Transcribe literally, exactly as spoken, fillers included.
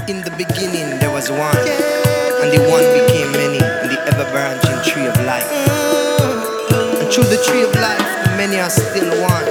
In the beginning there was one, and the one became many, and the ever-branching tree of life. And through the tree of life, many are still one.